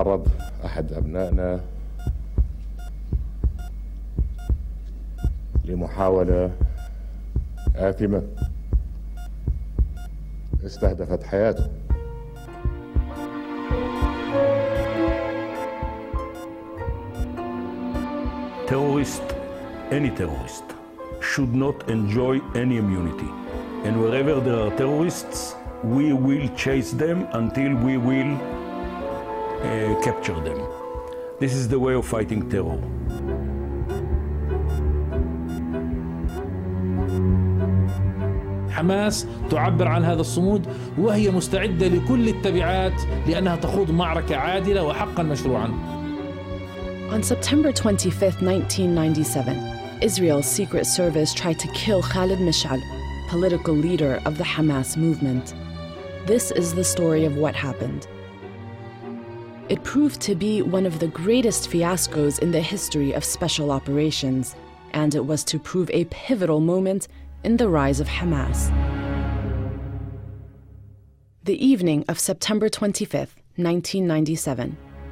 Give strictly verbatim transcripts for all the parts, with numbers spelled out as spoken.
تعرض أحد أبنائنا لمحاولة آثمة استهدفت حياته. Terrorist, any terrorist, should not enjoy any immunity. And wherever there are terrorists, we will chase them until we will uh, capture them. This is the way of fighting terror. حماس تعبر عن هذا الصمود وهي مستعدة لكل التبعات لأنها تخوض معركة عادلة وحقا مشروعا. On September twenty-fifth, nineteen ninety-seven, Israel's Secret Service tried to kill Khalid Mish'al, political leader of the Hamas movement. This is the story of what happened. It proved to be one of the greatest fiascos in the history of special operations, and it was to prove a pivotal moment in the rise of Hamas. The evening of September twenty-fifth, nineteen ninety-seven.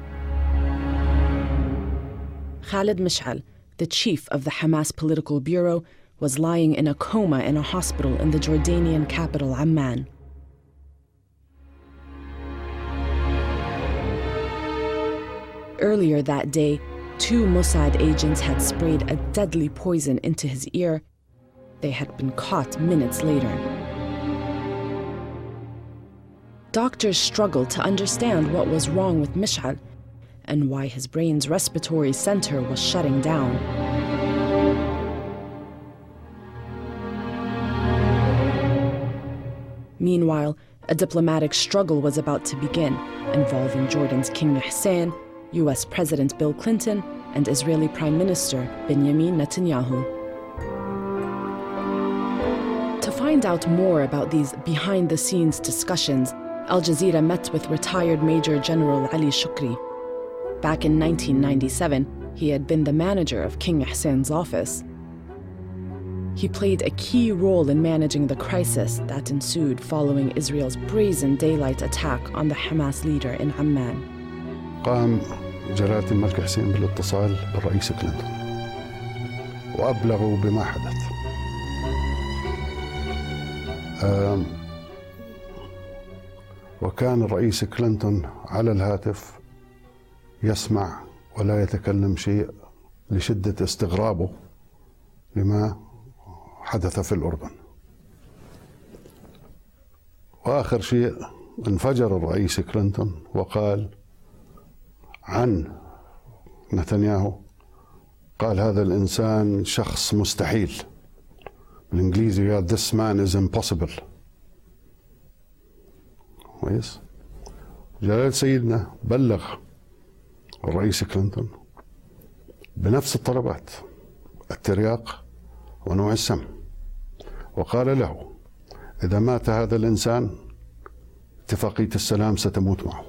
Khalid Mish'al, the chief of the Hamas political bureau, was lying in a coma in a hospital in the Jordanian capital, Amman. Earlier that day, two Mossad agents had sprayed a deadly poison into his ear. They had been caught minutes later. Doctors struggled to understand what was wrong with Mish'al and why his brain's respiratory center was shutting down. Meanwhile, a diplomatic struggle was about to begin, involving Jordan's King Hussein, U S President Bill Clinton, and Israeli Prime Minister Benjamin Netanyahu. To find out more about these behind-the-scenes discussions, Al Jazeera met with retired Major General Ali Shukri. Back in nineteen ninety-seven, he had been the manager of King Hussein's office. He played a key role in managing the crisis that ensued following Israel's brazen daylight attack on the Hamas leader in Amman. قام جلالة الملك حسين بالاتصال بالرئيس كلينتون وأبلغوا بما حدث. وكان الرئيس كلينتون على الهاتف يسمع ولا يتكلم شيء لشدة استغرابه لما حدث في الأردن. وآخر شيء انفجر الرئيس كلينتون وقال عن نتنياهو، قال هذا الإنسان شخص مستحيل. بالإنجليزي قال this man is impossible. كويس. جلالة سيدنا بلغ الرئيس كلينتون بنفس الطلبات، الترياق ونوع السم، وقال له إذا مات هذا الإنسان اتفاقية السلام ستموت معه.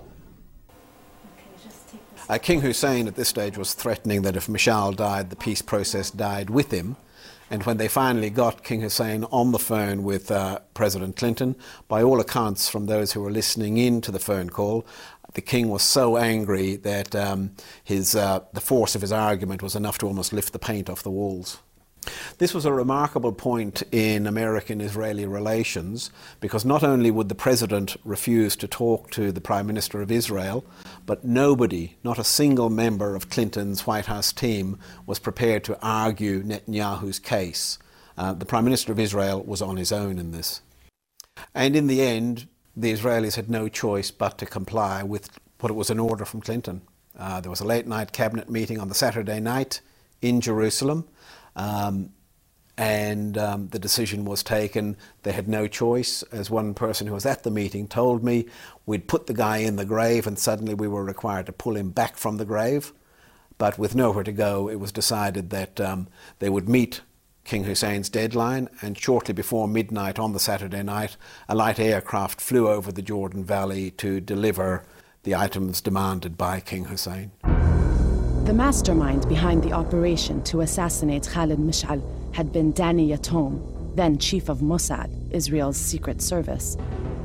Uh, King Hussein at this stage was threatening that if Mish'al died, the peace process died with him. And when they finally got King Hussein on the phone with uh, President Clinton, by all accounts from those who were listening in to the phone call, the king was so angry that um, his, uh, the force of his argument was enough to almost lift the paint off the walls. This was a remarkable point in American-Israeli relations, because not only would the president refuse to talk to the Prime Minister of Israel, but nobody, not a single member of Clinton's White House team, was prepared to argue Netanyahu's case. Uh, the Prime Minister of Israel was on his own in this. And in the end, the Israelis had no choice but to comply with what was an order from Clinton. Uh, there was a late-night cabinet meeting on the Saturday night in Jerusalem. Um, and um, the decision was taken. They had no choice. As one person who was at the meeting told me, we'd put the guy in the grave and suddenly we were required to pull him back from the grave. But with nowhere to go, it was decided that um, they would meet King Hussein's deadline, and shortly before midnight on the Saturday night, a light aircraft flew over the Jordan Valley to deliver the items demanded by King Hussein. The mastermind behind the operation to assassinate Khalid Mish'al had been Danny Yatom, then chief of Mossad, Israel's secret service.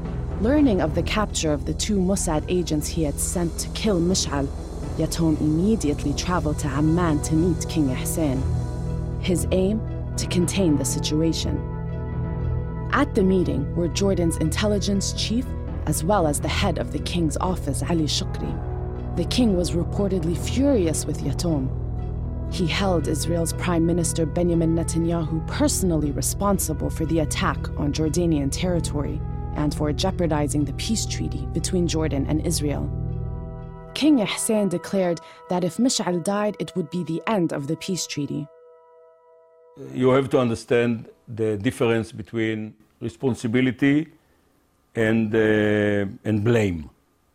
Learning of the capture of the two Mossad agents he had sent to kill Mish'al, Yatom immediately traveled to Amman to meet King Hussein. His aim? To contain the situation. At the meeting were Jordan's intelligence chief as well as the head of the king's office, Ali Shukri. The king was reportedly furious with Yatom. He held Israel's Prime Minister Benjamin Netanyahu personally responsible for the attack on Jordanian territory and for jeopardizing the peace treaty between Jordan and Israel. King Hussein declared that if Mish'al died, it would be the end of the peace treaty. You have to understand the difference between responsibility and, uh, and blame.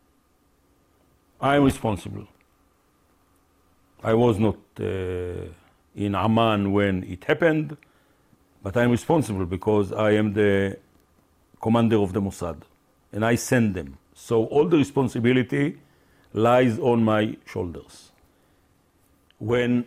I'm responsible. I was not uh, in Amman when it happened, but I'm responsible because I am the commander of the Mossad, and I send them. So all the responsibility lies on my shoulders. When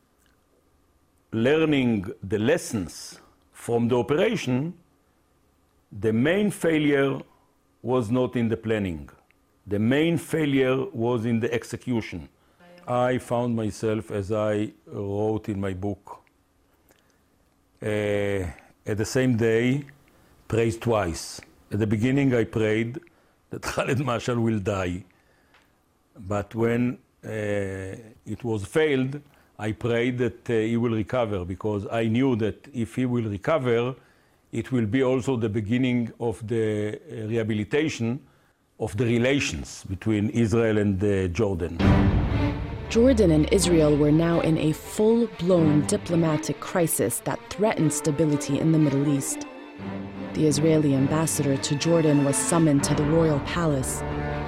learning the lessons from the operation, the main failure was not in the planning. The main failure was in the execution. I found myself, as I wrote in my book, uh, at the same day, prayed twice. At the beginning, I prayed that Khalid Mashal will die. But when uh, it was failed, I prayed that uh, he will recover, because I knew that if he will recover, it will be also the beginning of the uh, rehabilitation of the relations between Israel and uh, Jordan. Jordan and Israel were now in a full-blown diplomatic crisis that threatened stability in the Middle East. The Israeli ambassador to Jordan was summoned to the royal palace.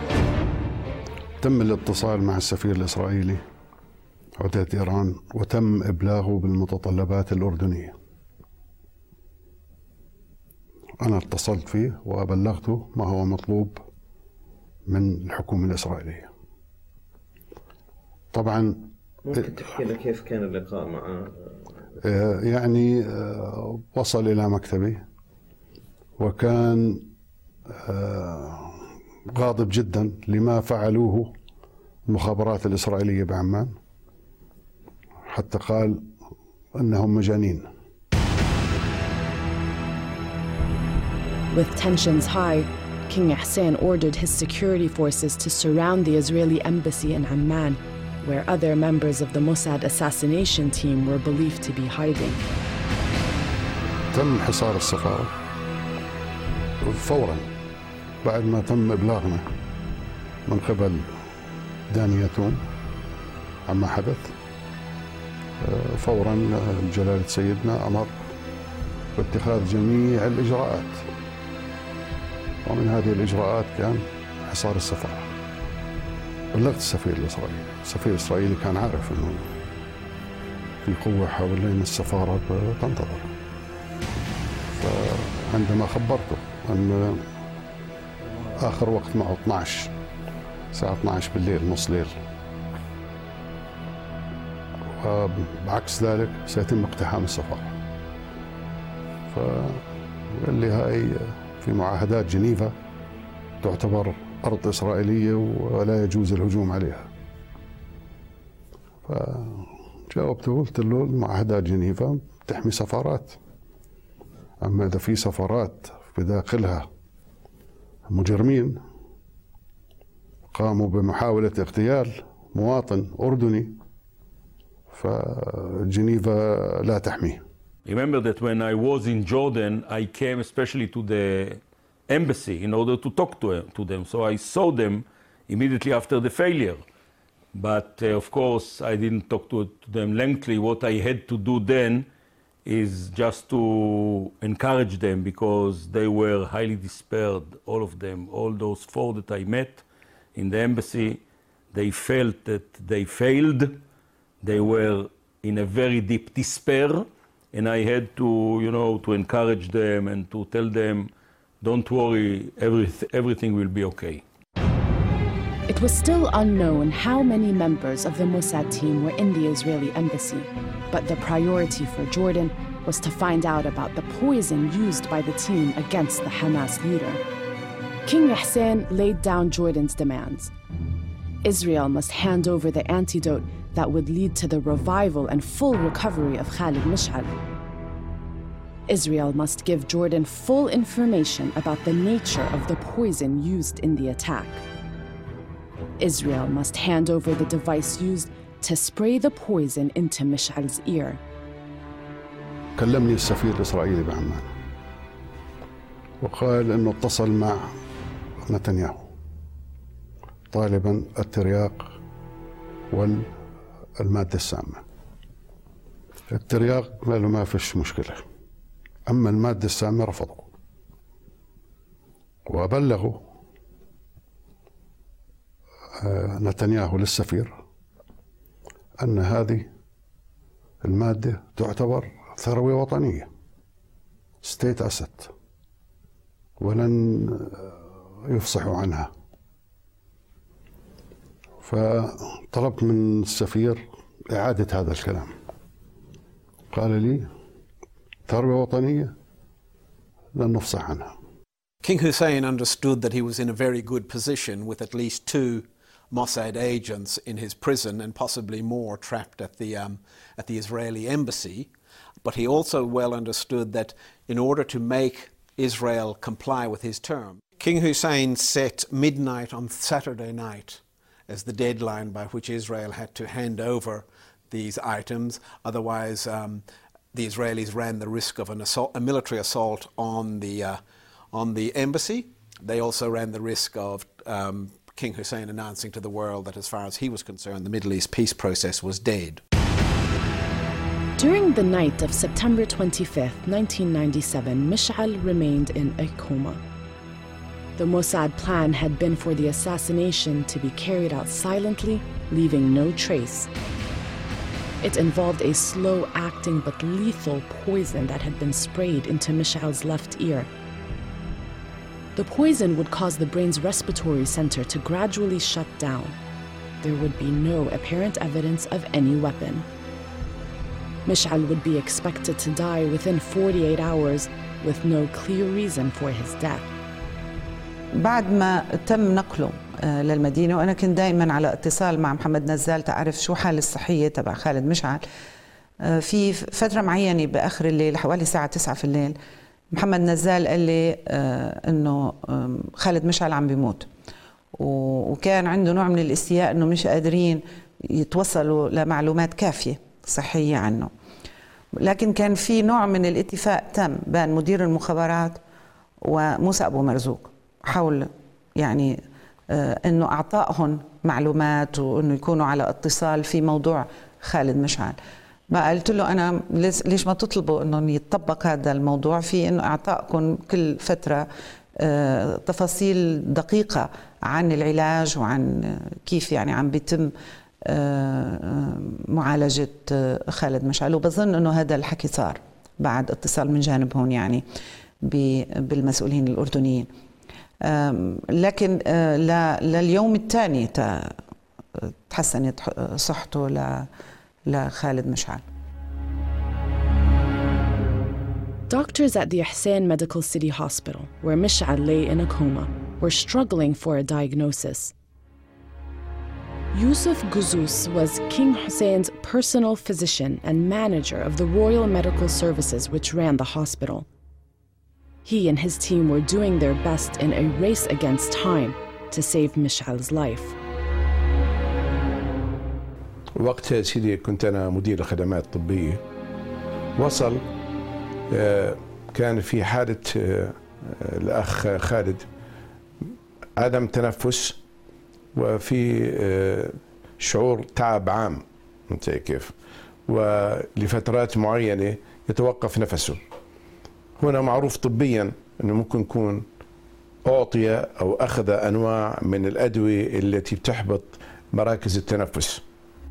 تم الاتصال مع السفير الإسرائيلي عودة إيران وتم إبلاغه بالمتطلبات الأردنية. أنا اتصلت فيه وبلغته ما هو مطلوب من الحكومة الإسرائيلية. طبعا ممكن تحكي لنا كيف كان اللقاء معه؟ يعني وصل إلى مكتبي وكان غاضب جدا لما فعلوه المخابرات الإسرائيلية بعمان، حتى قال أنهم مجانين. With tensions high, King Hussein ordered his security forces to surround the Israeli embassy in Amman, where other members of the Mossad assassination team were believed to be hiding. تم حصار السفارة فوراً بعد ما تم إبلاغنا من قبل داني يتوم عما حدث. فوراً جلالة سيدنا أمر باتخاذ جميع الإجراءات، ومن هذه الإجراءات كان حصار السفارة. بلغت السفير الإسرائيلي، السفير الإسرائيلي كان عارف أنه في قوة حوالين السفارة تنتظر، فعندما خبرته أن آخر وقت معه اثنعش الساعة اثنعش بالليل، نص ليل، وبعكس ذلك سيتم اقتحام السفارة، فقال لي هاي في معاهدات جنيفا تعتبر أرض إسرائيلية ولا يجوز الهجوم عليها. فجاوبته قلت له معاهدات جنيفا تحمي سفارات، أما إذا في سفارات بداخلها مجرمين قاموا بمحاولة اغتيال مواطن أردني فجنيفا لا تحميه. Remember that when I was in Jordan, I came especially to the embassy in order to talk to, to them. So I saw them immediately after the failure. But uh, of course, I didn't talk to, to them lengthily. What I had to do then is just to encourage them, because they were highly despaired, all of them, all those four that I met in the embassy. They felt that they failed. They were in a very deep despair. And I had to, you know, to encourage them and to tell them, don't worry, everyth- everything will be okay. It was still unknown how many members of the Mossad team were in the Israeli embassy, but the priority for Jordan was to find out about the poison used by the team against the Hamas leader. King Hussein laid down Jordan's demands. Israel must hand over the antidote that would lead to the revival and full recovery of Khalid Mish'al. Israel must give Jordan full information about the nature of the poison used in the attack. Israel must hand over the device used to spray the poison into Mish'al's ear. كلمني السفير الإسرائيلي بعمان وقال إنه اتصل مع نتنياهو طالبا الترياق والمادة السامة. الترياق قالوا ما فيش مشكلة، أما المادة السامة رفضوا وبلغوا نتنياهو للسفير أن هذه المادة تعتبر ثروة وطنية ستيت أسيت ولن يفصحوا عنها. فطلبت من السفير إعادة هذا الكلام، قال لي ثروة وطنية لن نفصح عنها. King Hussein understood that he was in a very good position with at least two Mossad agents in his prison and possibly more trapped at the, um, at the Israeli embassy. But he also well understood that in order to make Israel comply with his term, King Hussein set midnight on Saturday night as the deadline by which Israel had to hand over these items. Otherwise, um, the Israelis ran the risk of an assault, a military assault on the, uh, on the embassy. They also ran the risk of um, King Hussein announcing to the world that as far as he was concerned, the Middle East peace process was dead. During the night of September twenty-fifth, nineteen ninety-seven, Mish'al remained in a coma. The Mossad plan had been for the assassination to be carried out silently, leaving no trace. It involved a slow-acting but lethal poison that had been sprayed into Mish'al's left ear. The poison would cause the brain's respiratory center to gradually shut down. There would be no apparent evidence of any weapon. Mish'al would be expected to die within forty-eight hours with no clear reason for his death. بعد ما تم نقله للمدينة وأنا كنت دائما على اتصال مع محمد نزال تعرف شو حالة الصحية تبع خالد مشعل. في فترة معينة بآخر الليل حوالي الساعة تسعة في الليل محمد نزال قال لي إنه خالد مشعل عم بيموت، وكان عنده نوع من الاستياء إنه مش قادرين يتوصلوا لمعلومات كافية صحية عنه. لكن كان في نوع من الاتفاق تم بين مدير المخابرات وموسى أبو مرزوق حول يعني انه اعطائهم معلومات وانه يكونوا على اتصال في موضوع خالد مشعل. ما قلت له انا ليش ما تطلبوا انه يتطبق هذا الموضوع في انه اعطائكم كل فتره تفاصيل دقيقه عن العلاج وعن كيف يعني عم بيتم معالجه خالد مشعل. وبظن انه هذا الحكي صار بعد اتصال من جانبهم يعني بالمسؤولين الاردنيين. لكن لليوم الثاني تحسنت صحته لخالد مشعل. Doctors at the Hussein Medical City Hospital, where Mish'al lay in a coma, were struggling for a diagnosis. Yusuf Guzous was King Hussein's personal physician and manager of the Royal Medical Services which ran the hospital. He and his team were doing their best in a race against time to save Mish'al's life. وقتها سيدي كنت أنا مدير الخدمات الطبية. وصل كان في حالة الأخ خالد عدم تنفس وفي شعور تعب عام انت كيف، ولفترات معينة يتوقف نفسه. هنا معروف طبيا أنه ممكن يكون أعطي أو أخذ أنواع من الأدوية التي بتحبط مراكز التنفس.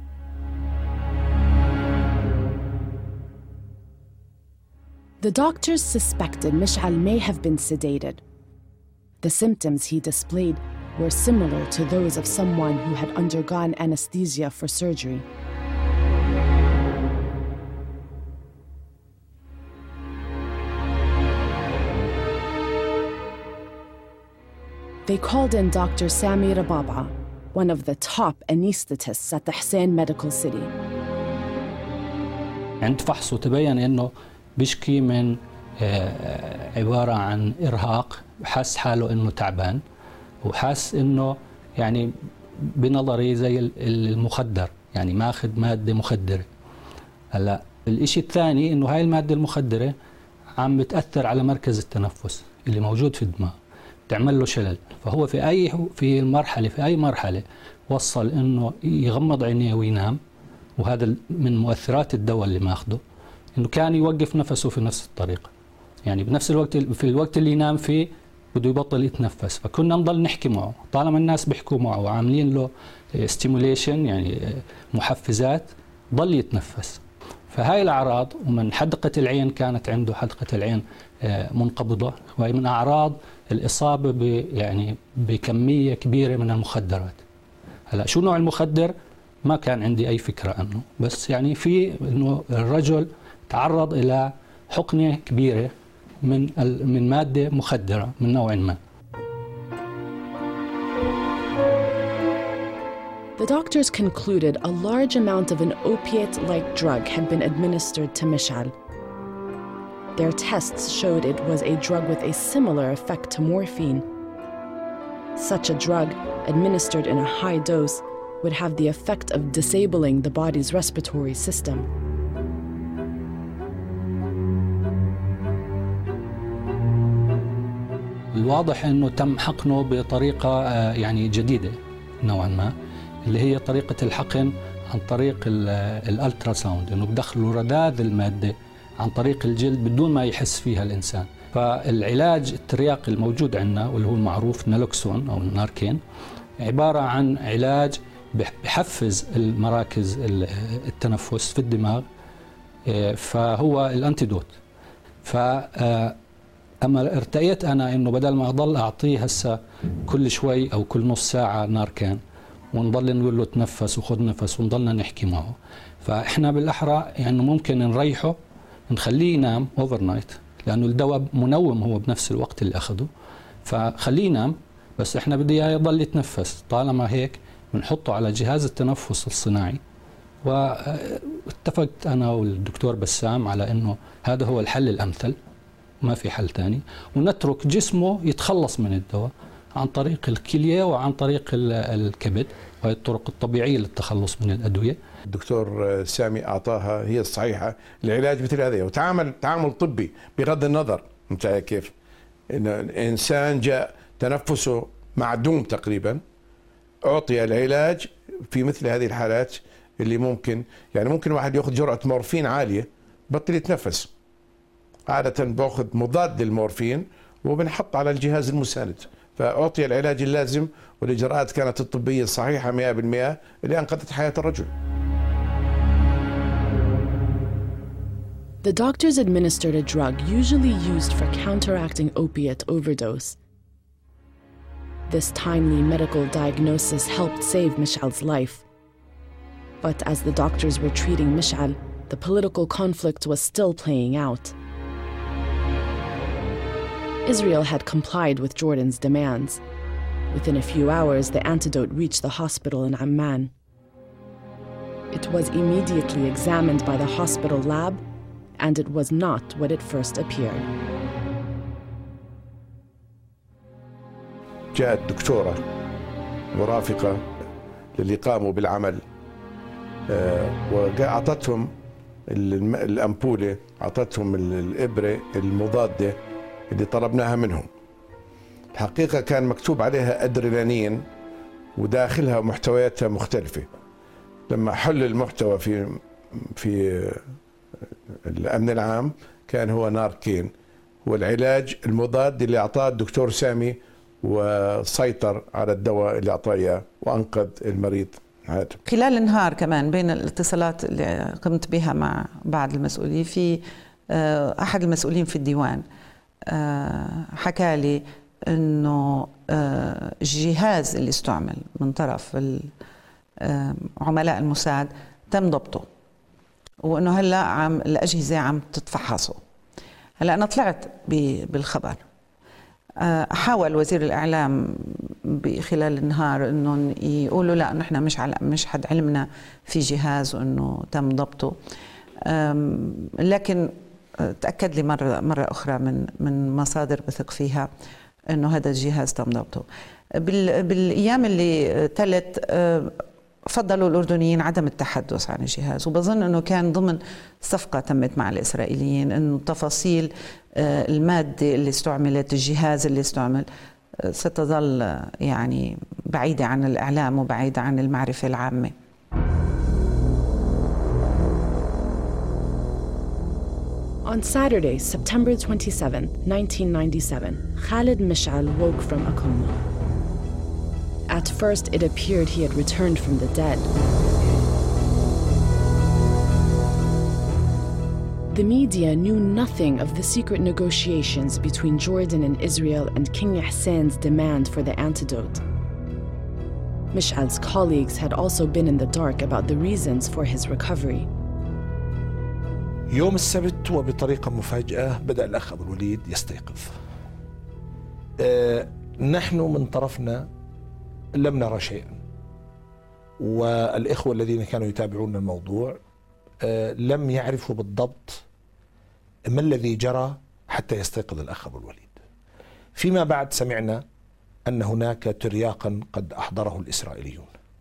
The doctors suspected Mish'al may have been sedated. The symptoms he displayed were similar to those of someone who had undergone anesthesia for surgery. They called in Doctor Sami Rababa, one of the top anesthetists at the Hussein Medical City. عند فحصه تبين انه بيشكي من عبارة عن إرهاق، حس حاله انه تعبان، وحس انه يعني بنظري زي المخدر، يعني ماخذ مادة مخدرة. هلا الإشي الثاني انه هاي المادة المخدرة عم بتأثر على مركز التنفس اللي موجود في الدماغ، تعمل له شلل. فهو في اي في المرحلة في اي مرحلة وصل انه يغمض عينيه وينام، وهذا من مؤثرات الدواء اللي ماخده، انه كان يوقف نفسه في نفس الطريقة، يعني بنفس الوقت في الوقت اللي ينام فيه بده يبطل يتنفس. فكنا نضل نحكي معه طالما الناس بيحكوا معه وعاملين له ستيموليشن يعني محفزات ضل يتنفس. فهاي الأعراض، ومن حدقة العين كانت عنده حدقة العين منقبضة، وهي من أعراض الإصابة ب يعني بكمية كبيرة من المخدرات. هلا شو نوع المخدر؟ ما كان عندي أي فكرة عنه، بس يعني في إنه الرجل تعرض إلى حقنة كبيرة من من مادة مخدرة من نوع ما. The doctors concluded a large amount of an opiate-like drug had been administered to Mishal. Their tests showed it was a drug with a similar effect to morphine. Such a drug, administered in a high dose, would have the effect of disabling the body's respiratory system. الواضح انه تم حقنه بطريقه يعني جديده نوعا ما، اللي هي طريقه الحقن عن طريق الالترا ساوند، انه بدخلوا رذاذ الماده عن طريق الجلد بدون ما يحس فيها الانسان. فالعلاج الترياقي الموجود عندنا واللي هو المعروف نالوكسون او الناركين، عباره عن علاج بحفز المراكز التنفس في الدماغ، فهو الانتيدوت. ف اما ارتأيت انا انه بدل ما اضل اعطيه هسه كل شوي او كل نص ساعه ناركان ونضل نقول له تنفس وخذ نفس ونضلنا نحكي معه، فاحنا بالاحرى يعني ممكن نريحه، نخليه ينام اوفر نايت، لانه الدواء منوم هو بنفس الوقت اللي اخذه، فخليه ينام، بس احنا بدي اياه يضل يتنفس. طالما هيك بنحطه على جهاز التنفس الصناعي. واتفقت انا والدكتور بسام على انه هذا هو الحل الامثل، ما في حل ثاني، ونترك جسمه يتخلص من الدواء عن طريق الكلية وعن طريق الكبد، وهي الطرق الطبيعية للتخلص من الأدوية. الدكتور سامي أعطاها هي الصحيحة العلاج مثل هذا، وتعامل تعامل طبي بغض النظر انت كيف إن الإنسان جاء تنفسه معدوم تقريبا، أعطي العلاج في مثل هذه الحالات اللي ممكن يعني ممكن واحد يأخذ جرعة مورفين عالية بطل يتنفس. عادة باخذ مضاد للمورفين وبنحط على الجهاز المساند، فأعطي العلاج اللازم، والإجراءات كانت الطبية الصحيحة مئة بالمئة اللي أنقذت حياة الرجل. The doctors administered a drug usually used for counteracting opiate overdose. This timely medical diagnosis helped save Mishal's life. But as the doctors were treating Mishal, the political conflict was still playing out. Israel had complied with Jordan's demands. Within a few hours, the antidote reached the hospital in Amman. It was immediately examined by the hospital lab, and it was not what it first appeared. جاءت دكتورة مرافقة للي قاموا بالعمل وأعطتهم الأمبولة، أعطتهم الإبرة المضادة اللي طلبناها منهم. الحقيقة كان مكتوب عليها أدرينالين وداخلها محتوياتها مختلفة. لما حل المحتوى في في الأمن العام كان هو ناركين، هو العلاج المضاد اللي أعطاه الدكتور سامي، وسيطر على الدواء اللي أعطاه إياه وأنقذ المريض هذا. خلال النهار كمان بين الاتصالات اللي قمت بها مع بعض المسؤولين، في أحد المسؤولين في الديوان حكى لي انه الجهاز اللي استعمل من طرف عملاء الموساد تم ضبطه، وانه هلا عم الاجهزه عم تتفحصه. هلا انا طلعت بالخبر، حاول وزير الإعلام خلال النهار أنه يقولوا لا نحن مش على مش حد علمنا في جهاز وأنه تم ضبطه، لكن تأكد لي مرة مرة أخرى من من مصادر بثق فيها أنه هذا الجهاز تم ضبطه. بالأيام اللي تلت فضلوا الأردنيين عدم التحدث عن الجهاز، وبظن أنه كان ضمن صفقة تمت مع الإسرائيليين أنه تفاصيل المادة اللي استعملت، الجهاز اللي استعمل، ستظل يعني بعيدة عن الإعلام وبعيدة عن المعرفة العامة. On Saturday, September twenty-seventh, nineteen ninety-seven, Khalid Mish'al woke from a coma. At first, it appeared he had returned from the dead. The media knew nothing of the secret negotiations between Jordan and Israel and King Hassan's demand for the antidote. Mish'al's colleagues had also been in the dark about the reasons for his recovery. يوم السبت وبطريقة مفاجئة بدأ الأخ أبو الوليد يستيقظ. أه نحن من طرفنا لم نرى شيئا، والإخوة الذين كانوا يتابعون الموضوع أه لم يعرفوا بالضبط ما الذي جرى حتى يستيقظ الأخ أبو الوليد. فيما بعد سمعنا أن هناك ترياقا قد أحضره الإسرائيليون.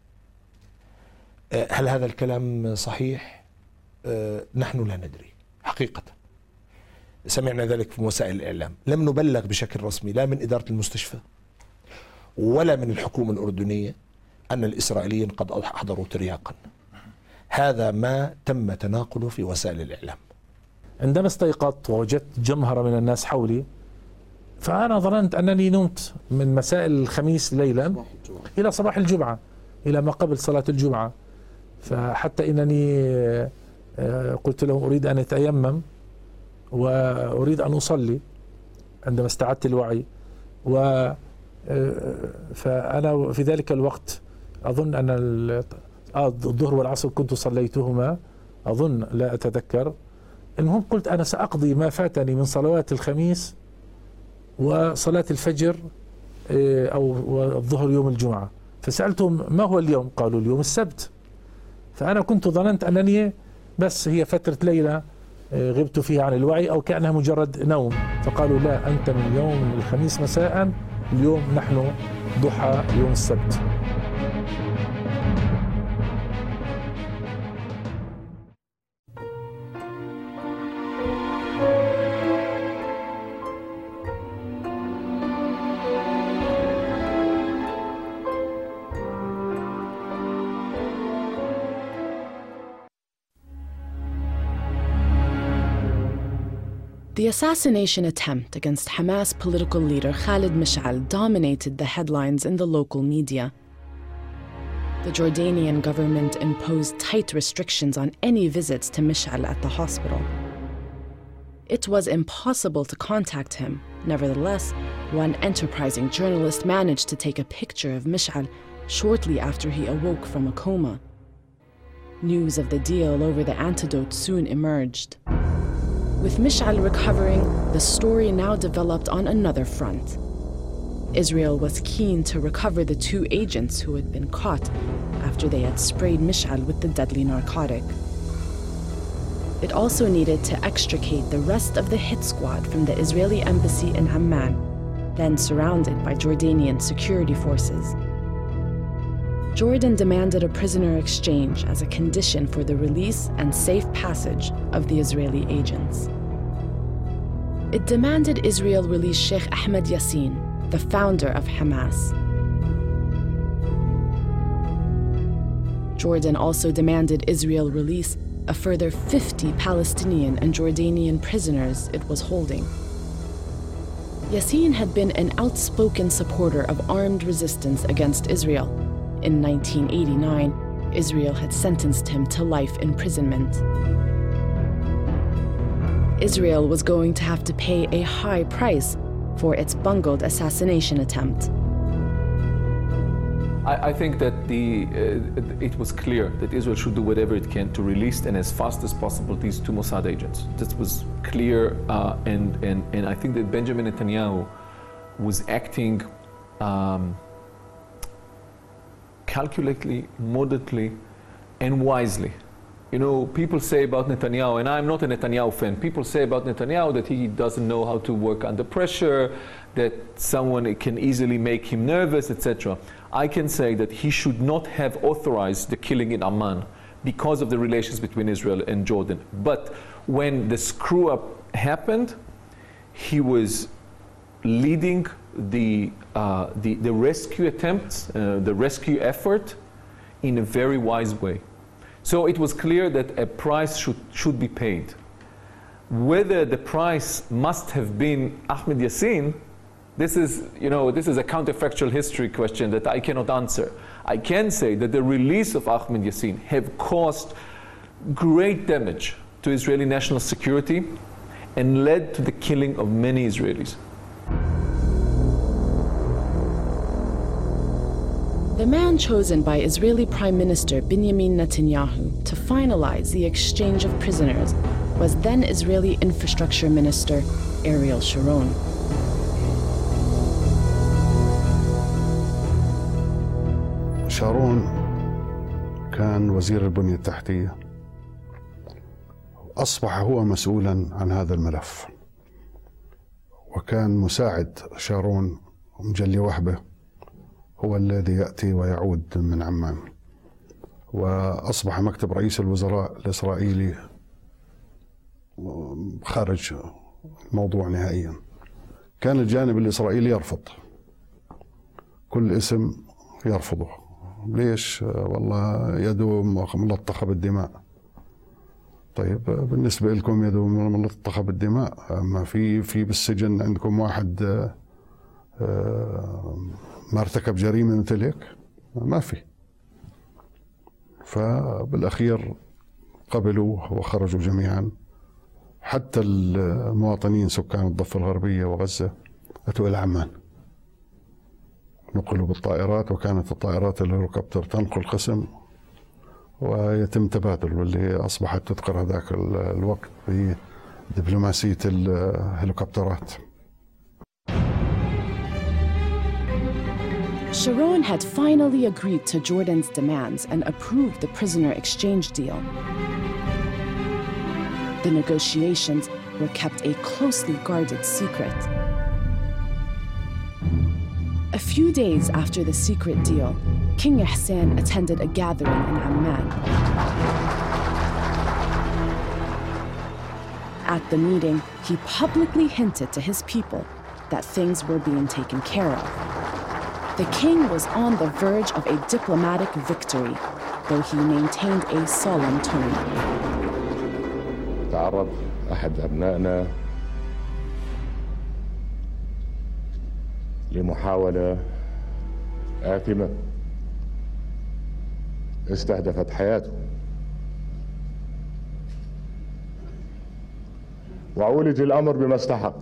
أه هل هذا الكلام صحيح؟ أه نحن لا ندري حقيقة. سمعنا ذلك في وسائل الإعلام، لم نبلغ بشكل رسمي لا من إدارة المستشفى ولا من الحكومة الأردنية أن الإسرائيليين قد أحضروا ترياقا. هذا ما تم تناقله في وسائل الإعلام. عندما استيقظت ووجدت جمهرة من الناس حولي، فأنا ظننت أنني نمت من مساء الخميس ليلا إلى صباح الجمعة، إلى ما قبل صلاة الجمعة. فحتى إنني قلت لهم أريد أن أتيمم وأريد أن أصلي عندما استعدت الوعي. و فأنا في ذلك الوقت أظن أن الظهر والعصر كنت صليتهما، أظن لا أتذكر. المهم قلت أنا سأقضي ما فاتني من صلوات الخميس وصلاة الفجر أو الظهر يوم الجمعة. فسألتهم ما هو اليوم؟ قالوا اليوم السبت. فأنا كنت ظننت أنني بس هي فترة ليلة غبت فيها عن الوعي أو كأنها مجرد نوم. فقالوا لا، أنت من يوم الخميس مساء، اليوم نحن ضحى يوم السبت. The assassination attempt against Hamas political leader Khalid Mish'al dominated the headlines in the local media. The Jordanian government imposed tight restrictions on any visits to Mish'al at the hospital. It was impossible to contact him. Nevertheless, one enterprising journalist managed to take a picture of Mish'al shortly after he awoke from a coma. News of the deal over the antidote soon emerged. With Mish'al recovering, the story now developed on another front. Israel was keen to recover the two agents who had been caught after they had sprayed Mish'al with the deadly narcotic. It also needed to extricate the rest of the hit squad from the Israeli embassy in Amman, then surrounded by Jordanian security forces. Jordan demanded a prisoner exchange as a condition for the release and safe passage of the Israeli agents. It demanded Israel release Sheikh Ahmed Yassin, the founder of Hamas. Jordan also demanded Israel release a further fifty Palestinian and Jordanian prisoners it was holding. Yassin had been an outspoken supporter of armed resistance against Israel. In nineteen eighty-nine, Israel had sentenced him to life imprisonment. Israel was going to have to pay a high price for its bungled assassination attempt. I, I think that the, uh, it was clear that Israel should do whatever it can to release and as fast as possible these two Mossad agents. This was clear, uh, and, and, and I think that Benjamin Netanyahu was acting um, calculatedly, moderately, and wisely. You know, people say about Netanyahu, and I'm not a Netanyahu fan, people say about Netanyahu that he doesn't know how to work under pressure, that someone can easily make him nervous, et cetera. I can say that he should not have authorized the killing in Amman because of the relations between Israel and Jordan. But when the screw-up happened, he was leading the, uh, the, the rescue attempts, uh, the rescue effort, in a very wise way. So it was clear that a price should, should be paid. Whether the price must have been Ahmed Yassin, this is, you know, this is a counterfactual history question that I cannot answer. I can say that the release of Ahmed Yassin have caused great damage to Israeli national security and led to the killing of many Israelis. The man chosen by Israeli Prime Minister Benjamin Netanyahu to finalize the exchange of prisoners was then Israeli Infrastructure Minister Ariel Sharon. شارون كان وزير البنية التحتية، أصبح هو مسؤولا عن هذا الملف، وكان مساعد شارون مجلي وهبة هو الذي يأتي ويعود من عمان، وأصبح مكتب رئيس الوزراء الإسرائيلي خارج الموضوع نهائيا. كان الجانب الإسرائيلي يرفض كل اسم، يرفضه. ليش؟ والله يده ملطخة بالدماء. طيب بالنسبة لكم يده ملطخة بالدماء، ما في في بالسجن عندكم واحد ما ارتكب جريمة مثل هيك؟ ما في. فبالأخير قبلوا وخرجوا جميعا، حتى المواطنين سكان الضفة الغربية وغزة أتوا إلى عمان، نقلوا بالطائرات، وكانت الطائرات الهليكوبتر تنقل قسم ويتم تبادل، واللي أصبحت تذكر هذاك الوقت بدبلوماسية الهليكوبترات. Sharon had finally agreed to Jordan's demands and approved the prisoner exchange deal. The negotiations were kept a closely guarded secret. A few days after the secret deal, King Hassan attended a gathering in Amman. At the meeting, he publicly hinted to his people that things were being taken care of. The king was on the verge of a diplomatic victory, though he maintained a solemn tone. تعرض أحد أبنائنا لمحاولة آثمة استهدفت حياته، وعولج الأمر بما استحق.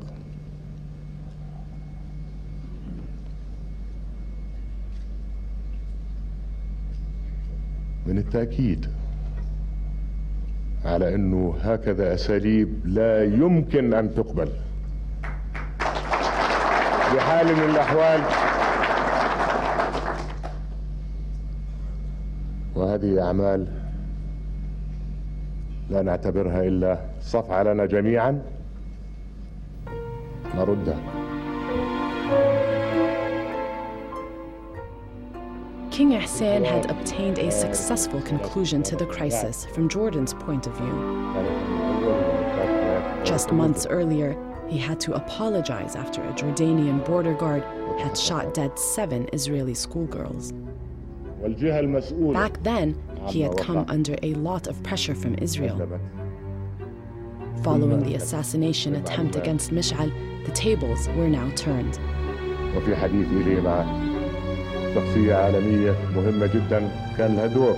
من التأكيد على أنه هكذا أساليب لا يمكن أن تقبل بحال من الأحوال، وهذه أعمال لا نعتبرها إلا صفعة لنا جميعا نردها. King Hassan had obtained a successful conclusion to the crisis from Jordan's point of view. Just months earlier, he had to apologize after a Jordanian border guard had shot dead seven Israeli schoolgirls. Back then, he had come under a lot of pressure from Israel. Following the assassination attempt against Mish'al, the tables were now turned. وفي حديثي لي مع شخصية عالمية مهمة جدا كان لها دور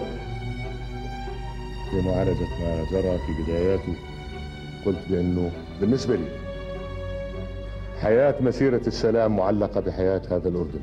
في معالجة ما جرى في بداياته، قلت بأنه بالنسبة لي حياة مسيرة السلام معلقة بحياة هذا الأردن.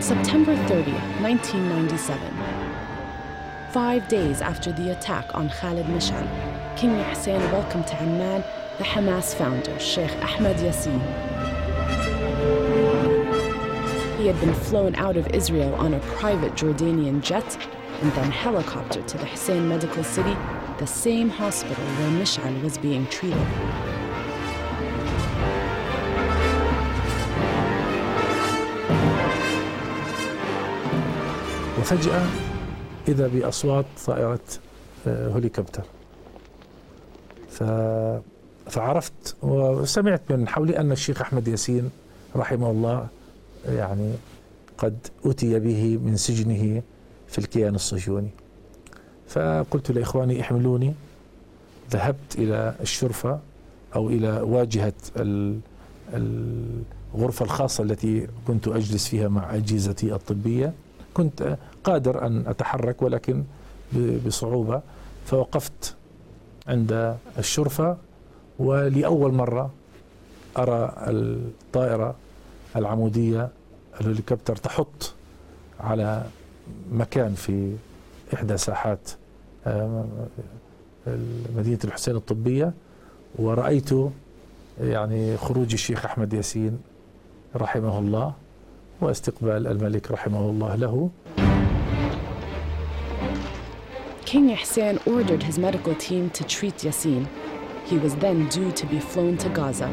September thirtieth, nineteen ninety-seven, five days after the attack on Khalid Mish'al, King Hussein welcomed to Amman the Hamas founder, Sheikh Ahmed Yassin. He had been flown out of Israel on a private Jordanian jet and then helicoptered to the Hussein Medical City, the same hospital where Mish'al was being treated. وفجأة إذا بأصوات طائرة هليكوبتر. فعرفت وسمعت من حولي أن الشيخ أحمد ياسين رحمه الله يعني قد أتي به من سجنه في الكيان الصهيوني. فقلت لإخواني احملوني. ذهبت إلى الشرفة أو إلى واجهة الغرفة الخاصة التي كنت أجلس فيها مع أجهزتي الطبية. كنت قادر أن أتحرك ولكن بصعوبة، فوقفت عند الشرفة ولأول مرة أرى الطائرة العمودية الهليكوبتر تحط على مكان في إحدى ساحات مدينة الحسين الطبية، ورأيت يعني خروج الشيخ أحمد ياسين رحمه الله واستقبال الملك رحمه الله له. King Hussein ordered his medical team to treat Yassin. He was then due to be flown to Gaza.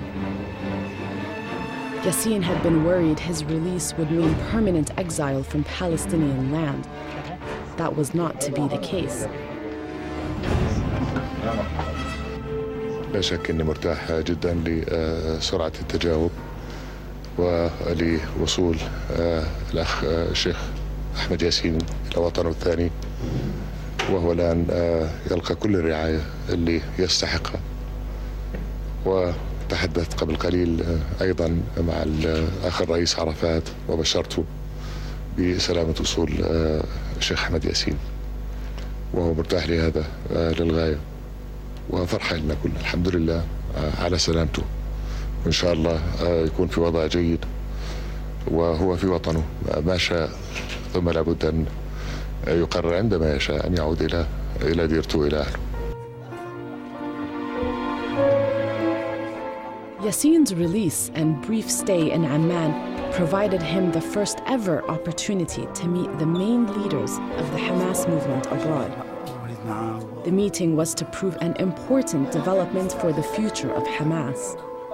Yassin had been worried his release would mean permanent exile from Palestinian land. That was not to be the case. لا شك أني مرتاح جدا لسرعة التجاوب ولوصول الأخ الشيخ أحمد ياسين إلى وطنه الثاني، وهو الآن يلقى كل الرعاية اللي يستحقها. وتحدثت قبل قليل أيضا مع الأخ الرئيس عرفات وبشرته بسلامة وصول الشيخ أحمد ياسين، وهو مرتاح لهذا للغاية، وفرحة لنا كلنا الحمد لله على سلامته، وإن شاء الله يكون في وضع جيد وهو في وطنه ما شاء، ثم لابد أن يقرر عندما يشاء أن يعود إلى إلى ديرته وإلى أهله. Yassin's release and brief stay in Amman provided him the first ever opportunity to meet the main leaders of the Hamas movement abroad. The meeting was to prove an important development for the future of Hamas.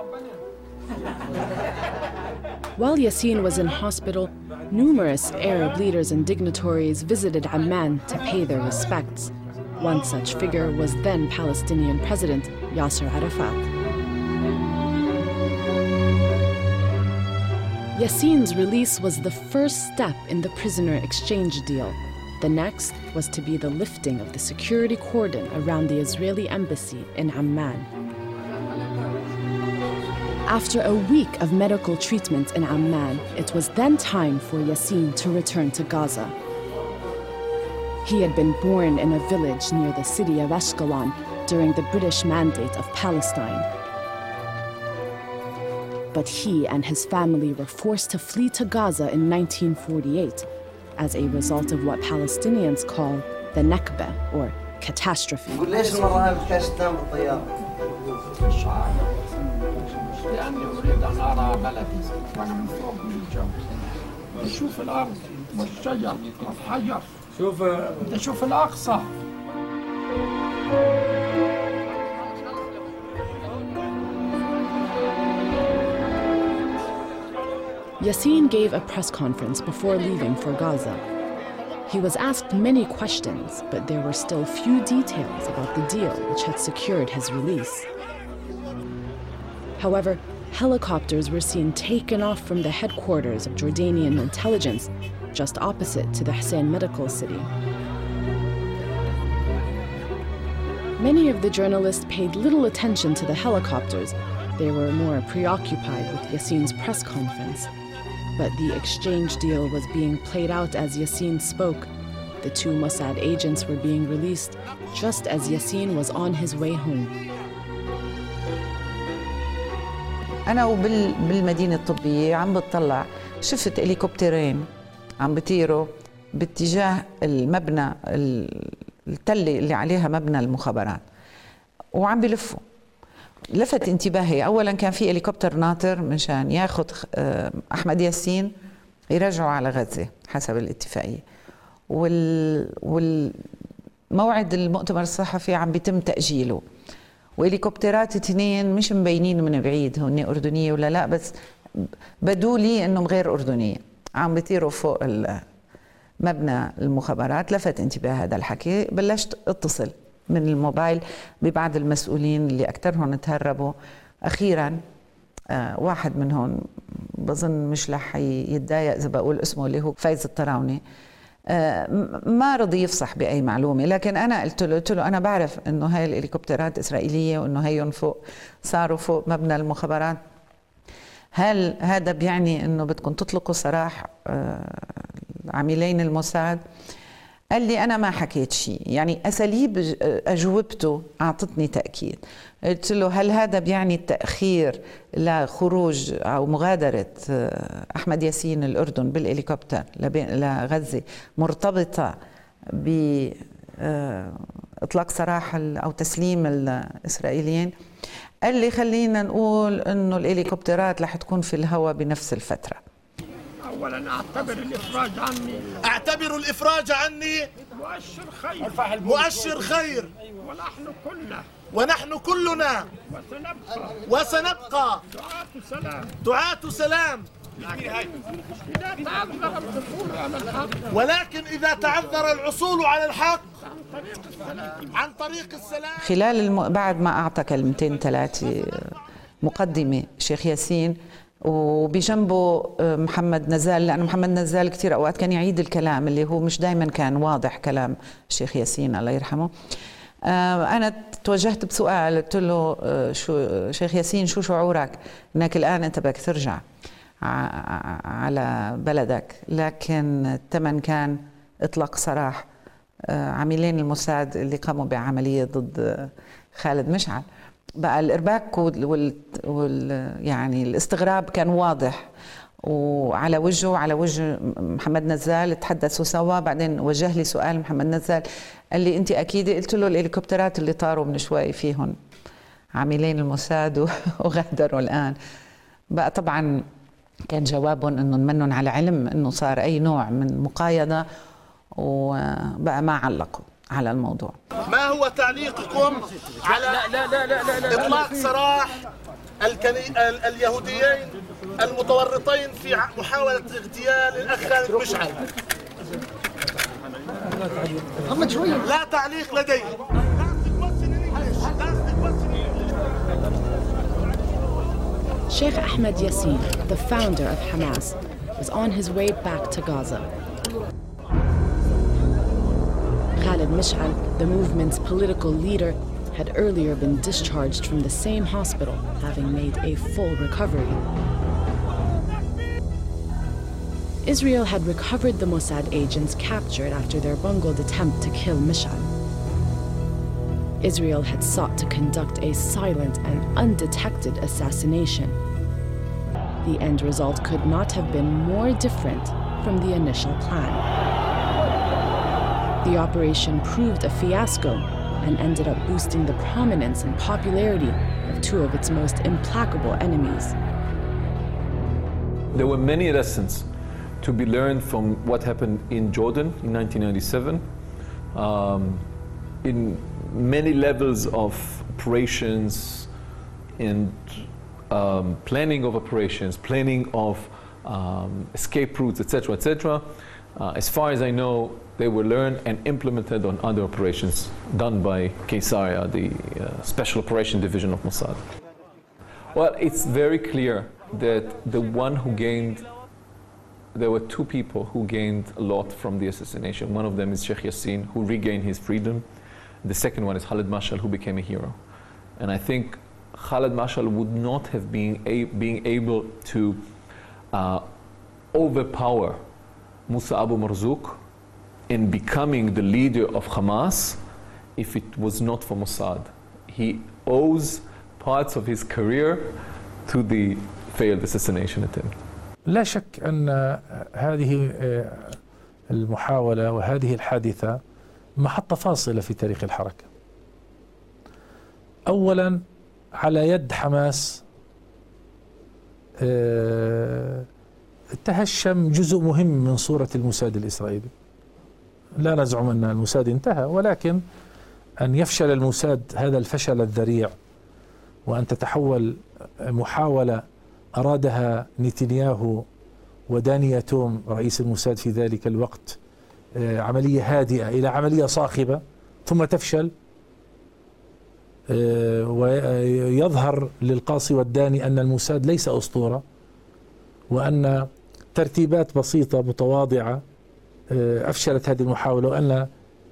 While Yassin was in hospital, numerous Arab leaders and dignitaries visited Amman to pay their respects. One such figure was then Palestinian President Yasser Arafat. Yassin's release was the first step in the prisoner exchange deal. The next was to be the lifting of the security cordon around the Israeli embassy in Amman. After a week of medical treatment in Amman, it was then time for Yassin to return to Gaza. He had been born in a village near the city of Ashkelon during the British Mandate of Palestine. But he and his family were forced to flee to Gaza in nineteen forty-eight as a result of what Palestinians call the Nakba, or catastrophe. لأني أريد أن أرى بلدي وأنا من فوق من الجو. أشوف الأرض والشجر والحجر. شوف أشوف الأقصى. Yassin gave a press conference before leaving for Gaza. He was asked many questions, but there were still few details about the deal which had secured his release. However, helicopters were seen taken off from the headquarters of Jordanian intelligence just opposite to the Hussein Medical City. Many of the journalists paid little attention to the helicopters. They were more preoccupied with Yassin's press conference. But the exchange deal was being played out as Yassin spoke. The two Mossad agents were being released just as Yassin was on his way home. أنا وبالمدينة الطبية عم بتطلع شفت هليكوبترين عم بيطيروا باتجاه المبنى التلة اللي عليها مبنى المخابرات وعم بيلفوا. لفت انتباهي أولا كان في هليكوبتر ناطر مشان ياخذ أحمد ياسين يرجعوا على غزة حسب الاتفاقية، وال والموعد المؤتمر الصحفي عم بيتم تأجيله، وهليكوبترات اثنين مش مبينين من بعيد هن أردنية ولا لا، بس بدوا لي إنهم غير أردنية عم بيطيروا فوق مبنى المخابرات. لفت انتباه هذا الحكي، بلشت اتصل من الموبايل ببعض المسؤولين اللي أكثرهم تهربوا. أخيرا آه واحد منهم بظن مش رح يتضايق إذا بقول اسمه اللي هو فايز الطراوني، آه ما رضي يفصح بأي معلومة، لكن أنا قلت له قلت له أنا بعرف إنه هاي الهليكوبترات إسرائيلية وإنه هيهم فوق صاروا فوق مبنى المخابرات، هل هذا بيعني إنه بدكم تطلقوا سراح آه عميلين الموساد؟ قال لي أنا ما حكيت شيء، يعني أساليب أجوبته أعطتني تأكيد. قلت له هل هذا بيعني التأخير لخروج أو مغادرة أحمد ياسين الأردن بالهليكوبتر لغزة مرتبطة بإطلاق سراح أو تسليم الإسرائيليين؟ قال لي خلينا نقول إنه الهليكوبترات رح تكون في الهواء بنفس الفترة. أولا أعتبر الإفراج عني أعتبر الإفراج عني مؤشر خير مؤشر خير ونحن كلنا ونحن كلنا وسنبقى وسنبقى دعاة سلام دعاة سلام إذا تعذر الحصول على الحق، ولكن إذا تعذر الحصول على الحق عن طريق السلام. خلال الم... بعد ما أعطى كلمتين ثلاثة مقدمة شيخ ياسين وبجنبه محمد نزال، لأن محمد نزال كثير أوقات كان يعيد الكلام اللي هو مش دايما كان واضح كلام الشيخ ياسين الله يرحمه. أنا توجهت بسؤال قلت له شو شيخ ياسين شو شعورك أنك الآن أنت بدك ترجع على بلدك، لكن الثمن كان إطلاق سراح عاملين الموساد اللي قاموا بعملية ضد خالد مشعل. بقى الإرباك وال... وال... يعني الاستغراب كان واضح وعلى وجهه وعلى وجه محمد نزال. تحدثوا سوا، بعدين وجه لي سؤال محمد نزال قال لي أنت أكيد؟ قلت له الهليكوبترات اللي طاروا من شوي فيهم عاملين الموساد وغادروا الآن. بقى طبعا كان جوابهم أنه منن على علم أنه صار أي نوع من مقايضة، وبقى ما علقوا على الموضوع. ما هو تعليقكم على لا لا لا لا لا إطلاق سراح الكني... اليهوديين المتورطين في محاولة اغتيال الأخ خالد مشعل؟ لا تعليق لدي. Sheikh Ahmed Yassin, the founder of Hamas, was on his way back to Gaza. Khalid Mish'al, the movement's political leader, had earlier been discharged from the same hospital, having made a full recovery. Israel had recovered the Mossad agents captured after their bungled attempt to kill Mish'al. Israel had sought to conduct a silent and undetected assassination. The end result could not have been more different from the initial plan. The operation proved a fiasco and ended up boosting the prominence and popularity of two of its most implacable enemies. There were many lessons to be learned from what happened in Jordan in nineteen ninety-seven. Um, in many levels of operations and um, planning of operations, planning of um, escape routes, et cetera, et cetera. Uh, as far as I know, they were learned and implemented on other operations done by Kaysaria, the uh, Special Operation Division of Mossad. Well, it's very clear that the one who gained, there were two people who gained a lot from the assassination. One of them is Sheikh Yassin, who regained his freedom. The second one is Khalid Mashal, who became a hero. And I think Khalid Mashal would not have been a, being able to uh, overpower Musa Abu Marzouk in becoming the leader of Hamas if it was not for Mossad. He owes parts of his career to the failed assassination attempt. لا شك أن هذه المحاولة وهذه الحادثة محطة فاصلة في تاريخ الحركة. أولا على يد حماس تهشم جزء مهم من صورة الموساد الإسرائيلي. لا نزعم أن الموساد انتهى، ولكن أن يفشل الموساد هذا الفشل الذريع، وأن تتحول محاولة أرادها نتنياهو وداني توم رئيس الموساد في ذلك الوقت عملية هادئة إلى عملية صاخبة ثم تفشل، ويظهر للقاصي والداني أن الموساد ليس أسطورة، وأن ترتيبات بسيطة متواضعة أفشلت هذه المحاولة، وأن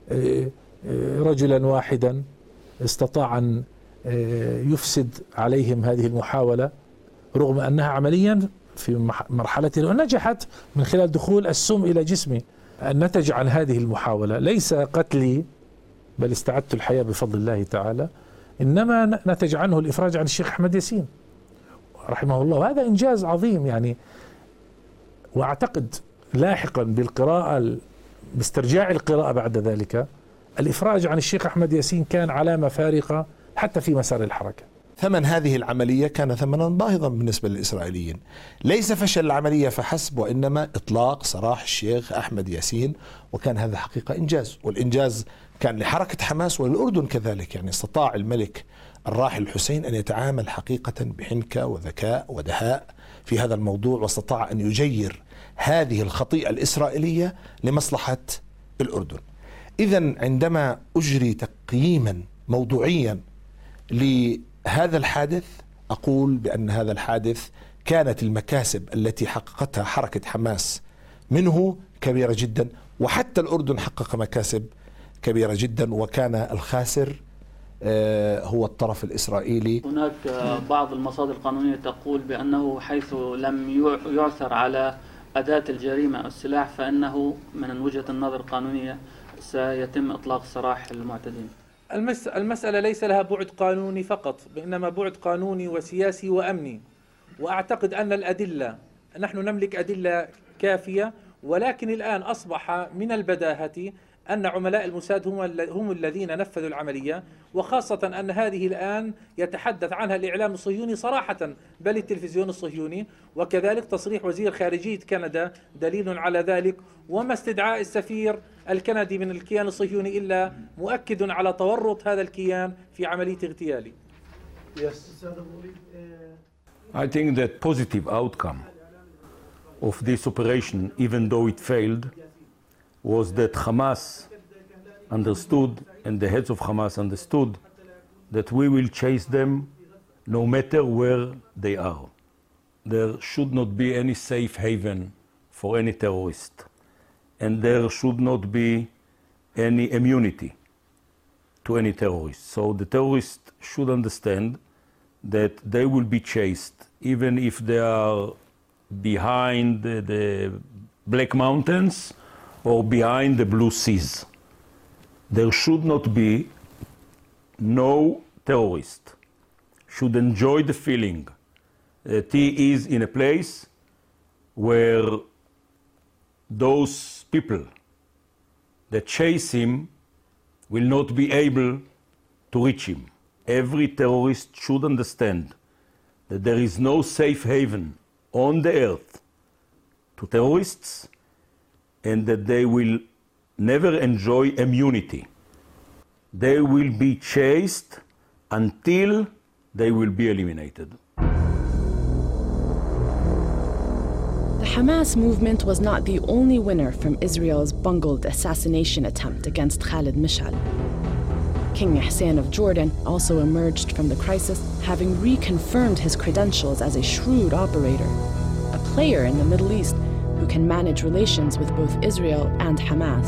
رجلا واحدا استطاع أن يفسد عليهم هذه المحاولة، رغم أنها عمليا في مرحلة ونجحت من خلال دخول السم إلى جسمي. النتج عن هذه المحاولة ليس قتلي، بل استعدت الحياة بفضل الله تعالى، إنما نتج عنه الإفراج عن الشيخ أحمد ياسين رحمه الله، وهذا إنجاز عظيم يعني. وأعتقد لاحقا بالقراءة باسترجاع القراءة بعد ذلك، الإفراج عن الشيخ أحمد ياسين كان علامة فارقة حتى في مسار الحركة. ثمن هذه العملية كان ثمنا باهظا بالنسبة للإسرائيليين، ليس فشل العملية فحسب، وإنما إطلاق سراح الشيخ أحمد ياسين، وكان هذا حقيقة إنجاز، والإنجاز كان لحركة حماس والأردن كذلك. يعني استطاع الملك الراحل الحسين أن يتعامل حقيقة بحنكة وذكاء ودهاء في هذا الموضوع، واستطاع أن يجير هذه الخطيئة الإسرائيلية لمصلحة الأردن. إذن عندما أجري تقييما موضوعيا لهذا الحادث، أقول بأن هذا الحادث كانت المكاسب التي حققتها حركة حماس منه كبيرة جدا، وحتى الأردن حقق مكاسب كبيرة جدا، وكان الخاسر هو الطرف الإسرائيلي. هناك بعض المصادر القانونية تقول بأنه حيث لم يعثر على أداة الجريمة أو السلاح فإنه من وجهة النظر القانونية سيتم إطلاق سراح المعتدين. المس... المسألة ليس لها بعد قانوني فقط، وإنما بعد قانوني وسياسي وأمني. وأعتقد أن الأدلة، نحن نملك أدلة كافية، ولكن الآن أصبح من البداهة أن عملاء الموساد هم هم الذين نفذوا العملية، وخاصة أن هذه الآن يتحدث عنها الإعلام الصهيوني صراحة، بل التلفزيون الصهيوني، وكذلك تصريح وزير خارجية كندا دليل على ذلك. وما استدعاء السفير الكندي من الكيان الصهيوني إلا مؤكد على تورط هذا الكيان في عملية اغتيالي. I think that positive outcome of this operation, even though it failed, was that Hamas understood, and the heads of Hamas understood, that we will chase them no matter where they are. There should not be any safe haven for any terrorist, and there should not be any immunity to any terrorist. So the terrorists should understand that they will be chased, even if they are behind the, the Black Mountains or behind the blue seas. There should not be no terrorist should enjoy the feeling that he is in a place where those people that chase him will not be able to reach him. Every terrorist should understand that there is no safe haven on the earth to terrorists, and that they will never enjoy immunity. They will be chased until they will be eliminated. The Hamas movement was not the only winner from Israel's bungled assassination attempt against Khalid Mishal. King Hussein of Jordan also emerged from the crisis, having reconfirmed his credentials as a shrewd operator, a player in the Middle East who can manage relations with both Israel and Hamas.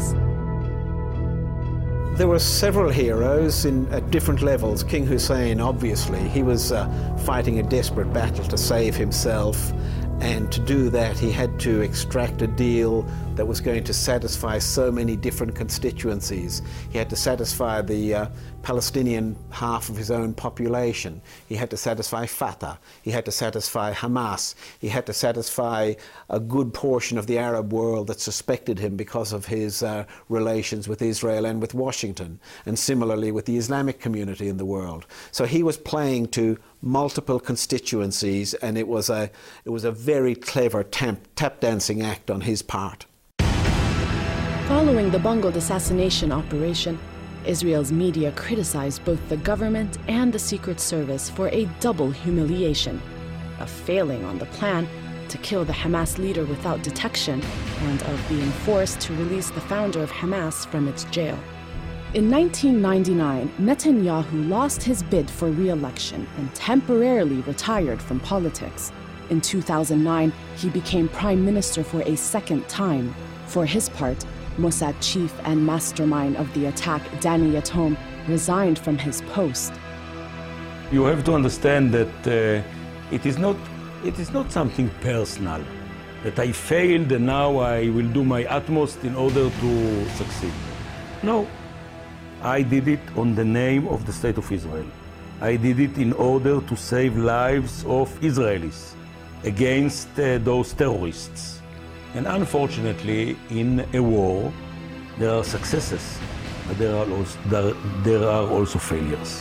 There were several heroes in, at different levels. King Hussein, obviously, he was uh, fighting a desperate battle to save himself And to do that, he had to extract a deal that was going to satisfy so many different constituencies. He had to satisfy the uh, Palestinian half of his own population. He had to satisfy Fatah. He had to satisfy Hamas. He had to satisfy a good portion of the Arab world that suspected him because of his uh, relations with Israel and with Washington, and similarly with the Islamic community in the world. So he was playing to multiple constituencies, and it was a, it was a very clever tap, tap dancing act on his part. Following the bungled assassination operation, Israel's media criticized both the government and the Secret Service for a double humiliation, of failing on the plan to kill the Hamas leader without detection and of being forced to release the founder of Hamas from its jail. In nineteen ninety-nine, Netanyahu lost his bid for re-election and temporarily retired from politics. In two thousand nine, he became prime minister for a second time. For his part, Mossad chief and mastermind of the attack, Danny Yatom, resigned from his post. You have to understand that uh, it is not, it is not something personal, that I failed and now I will do my utmost in order to succeed. No, I did it on the name of the State of Israel. I did it in order to save lives of Israelis against uh, those terrorists. And unfortunately, in a war, there are successes, but there are also, there, there are also failures.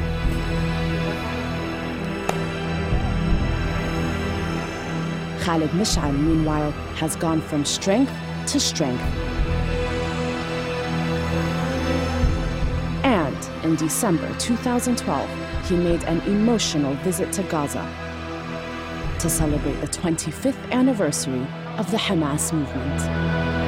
Khalid Mish'al, meanwhile, has gone from strength to strength. And in December two thousand twelve, he made an emotional visit to Gaza to celebrate the twenty-fifth anniversary of the Hamas movement.